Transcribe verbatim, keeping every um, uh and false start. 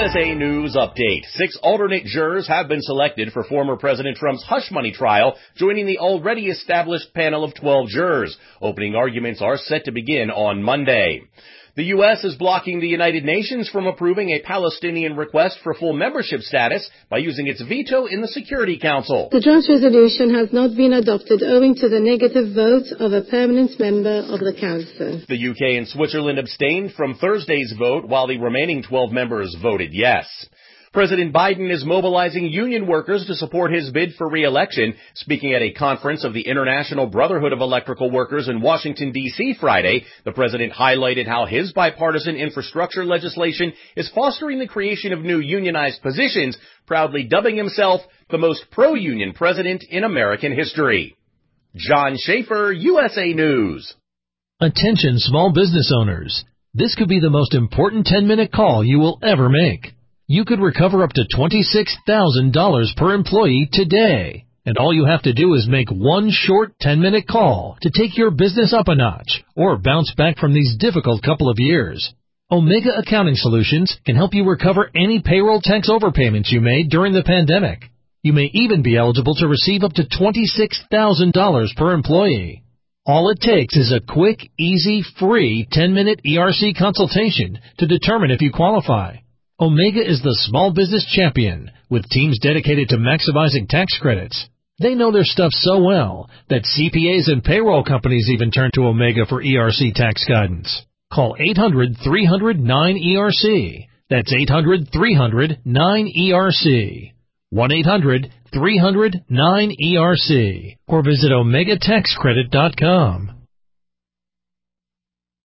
S A News Update. Six alternate jurors have been selected for former President Trump's hush money trial, joining the already established panel of twelve jurors. Opening arguments are set to begin on Monday. The U S is blocking the United Nations from approving a Palestinian request for full membership status by using its veto in the Security Council. The draft resolution has not been adopted owing to the negative vote of a permanent member of the Council. The U K and Switzerland abstained from Thursday's vote, while the remaining twelve members voted yes. President Biden is mobilizing union workers to support his bid for re-election. Speaking at a conference of the International Brotherhood of Electrical Workers in Washington, D C Friday, the president highlighted how his bipartisan infrastructure legislation is fostering the creation of new unionized positions, proudly dubbing himself the most pro-union president in American history. John Schaefer, U S A News. Attention small business owners. This could be the most important ten-minute call you will ever make. You could recover up to twenty-six thousand dollars per employee today. And all you have to do is make one short ten-minute call to take your business up a notch or bounce back from these difficult couple of years. Omega Accounting Solutions can help you recover any payroll tax overpayments you made during the pandemic. You may even be eligible to receive up to twenty-six thousand dollars per employee. All it takes is a quick, easy, free ten-minute E R C consultation to determine if you qualify. Omega is the small business champion with teams dedicated to maximizing tax credits. They know their stuff so well that C P As and payroll companies even turn to Omega for E R C tax guidance. Call eight hundred, three hundred, nine E R C. That's eight hundred, three hundred, nine E R C. one eight hundred, three hundred, nine E R C. Or visit omega tax credit dot com.